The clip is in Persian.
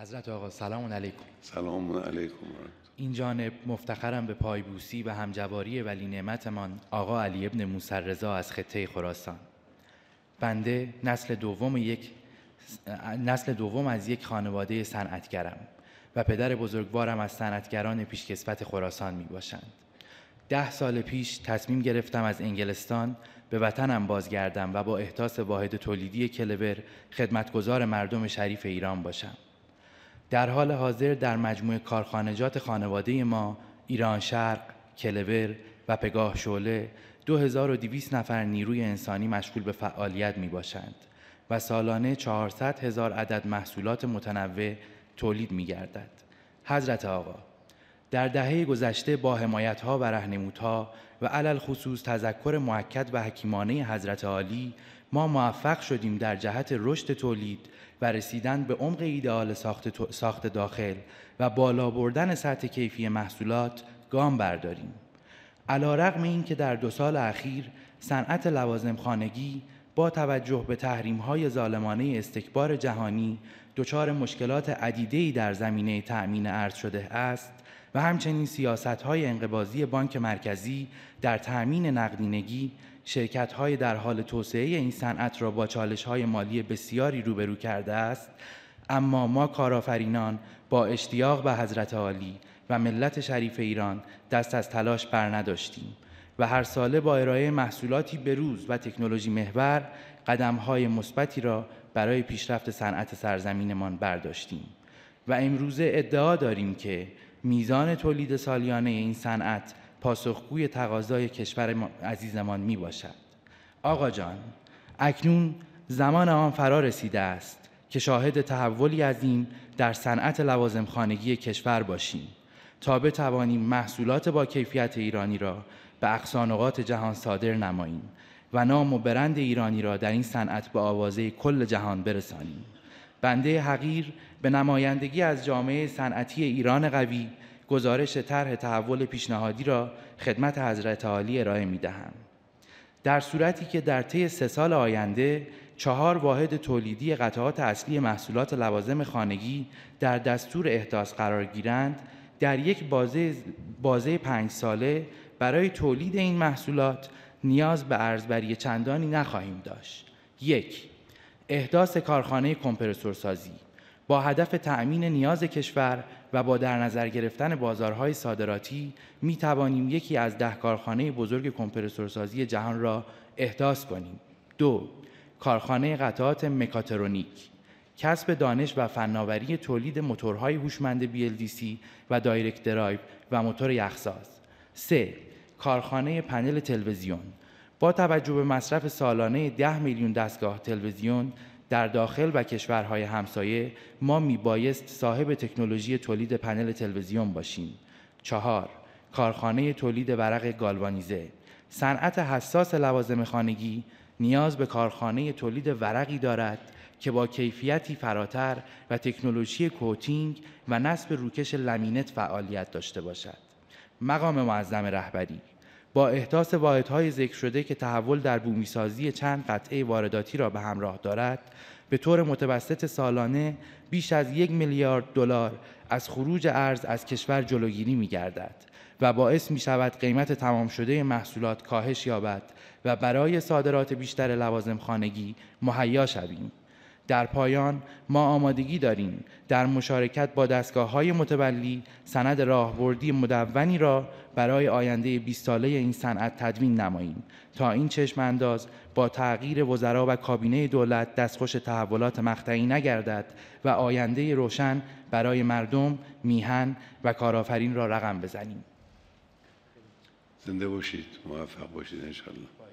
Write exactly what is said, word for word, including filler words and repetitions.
حضرت آقا سلام علیکم. سلام علیکم. این جانب مفتخرم به پایبوسی و همجواری ولی نعمتمان آقا علی ابن موسی رضا از خطه خراسان. بنده نسل دوم یک نسل دوم از یک خانواده صنعتگرم و پدر بزرگوارم از صنعتگران پیشکسوت خراسان می باشند. ده سال پیش تصمیم گرفتم از انگلستان به وطنم بازگردم و با احداث واحد تولیدی کلبر خدمتگزار مردم شریف ایران باشم. در حال حاضر در مجموعه کارخانجات خانواده ما ایران شرق، کلبر و پگاه شعله دو هزار و دویست نفر نیروی انسانی مشغول به فعالیت می باشند و سالانه چهارصد هزار عدد محصولات متنوع تولید می گردد. حضرت آقا، در دهه گذشته با حمایت‌ها و راهنمودها و علل خصوص تذکر مؤکد و حکیمانه حضرت عالی ما موفق شدیم در جهت رشد تولید و رسیدن به عمق ایدئال ساخت, ساخت داخل و بالا بردن سطح کیفی محصولات گام برداریم. علی‌رغم اینکه در دو سال اخیر صنعت لوازم خانگی با توجه به تحریم‌های ظالمانه استکبار جهانی دچار مشکلات عدیده‌ای در زمینه تأمین ارز شده است و همچنین سیاست‌های انقباضی بانک مرکزی در تأمین نقدینگی شرکت‌های در حال توسعه این صنعت را با چالش‌های مالی بسیاری روبرو کرده است. اما ما کارآفرینان با اشتیاق به حضرت عالی و ملت شریف ایران دست از تلاش بر نداشتیم و هر ساله با ارائه محصولاتی بروز و تکنولوژی محور قدم‌های مثبتی را برای پیشرفت صنعت سرزمینمان برداشتیم و امروزه ادعا داریم که میزان تولید سالیانه این صنعت پاسخگوی تقاضای کشور عزیزمان می باشد. آقا جان، اکنون زمان آن فرا رسیده است که شاهد تحولی عظیم در صنعت لوازم خانگی کشور باشیم تا بتوانیم محصولات با کیفیت ایرانی را به اقصا نقاط جهان صادر نماییم و نام و برند ایرانی را در این صنعت به آوازه کل جهان برسانیم. بنده حقیر به نمایندگی از جامعه صنعتی ایران قوی گزارش طرح تحول پیشنهادی را خدمت حضرت عالی ارائه می‌دهم. در صورتی که در طی سه سال آینده چهار واحد تولیدی قطعات اصلی محصولات لوازم خانگی در دستور احداث قرار گیرند، در یک بازه بازه پنج ساله برای تولید این محصولات نیاز به ارزبری چندانی نخواهیم داشت. یک، احداث کارخانه کمپرسورسازی با هدف تأمین نیاز کشور و با در نظر گرفتن بازارهای صادراتی می توانیم یکی از ده کارخانه بزرگ کمپرسورسازی جهان را احداث کنیم. دو، کارخانه قطعات مکاترونیک، کسب دانش و فناوری تولید موتورهای هوشمند بی ال دی سی و دایرکت درایو و موتور یخساز. سه، کارخانه پنل تلویزیون با توجه به مصرف سالانه ده میلیون دستگاه تلویزیون در داخل و کشورهای همسایه ما میبایست صاحب تکنولوژی تولید پنل تلویزیون باشیم. چهار، کارخانه تولید ورق گالوانیزه. صنعت حساس لوازم خانگی نیاز به کارخانه تولید ورقی دارد که با کیفیتی فراتر و تکنولوژی کوتینگ و نصب روکش لامینت فعالیت داشته باشد. مقام معظم رهبری با احداث واحدهای ذکر شده که تحول در بومیسازی چند قطعه وارداتی را به همراه دارد، به طور متوسط سالانه بیش از یک میلیارد دلار از خروج ارز از کشور جلوگیری می‌گردد و باعث می‌شود قیمت تمام شده محصولات کاهش یابد و برای صادرات بیشتر لوازم خانگی مهیا شویم. در پایان ما آمادگی داریم در مشارکت با دستگاه‌های متولی سند راهبردی مدونی را برای آینده بیست ساله این صنعت تدوین نماییم تا این چشم انداز با تغییر وزرا و کابینه دولت دستخوش تحولات مقطعی نگردد و آینده روشن برای مردم، میهن و کارآفرین را رقم بزنیم. زنده باشید، موفق باشید انشالله.